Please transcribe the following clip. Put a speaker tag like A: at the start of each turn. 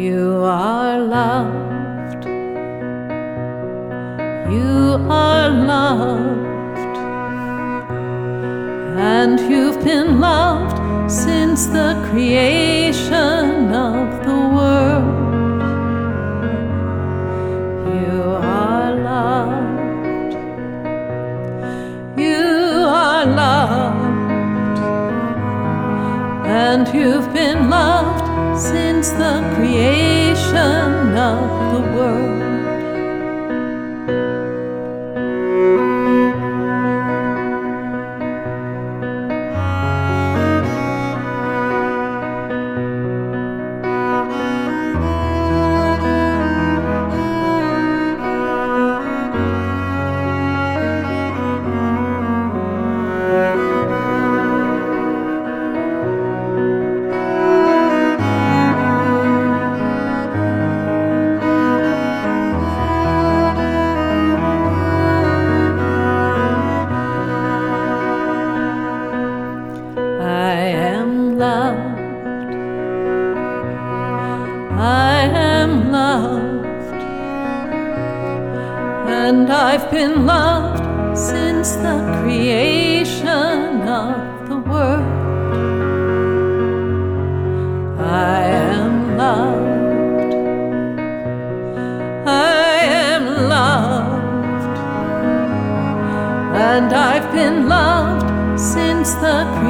A: You are loved. You are loved. And you've been loved since the creation of the world. You are loved. You are loved. And you've been loved since the creation of the world. I am loved, and I've been loved since the creation of the world. I am loved, I am loved, and I've been loved since the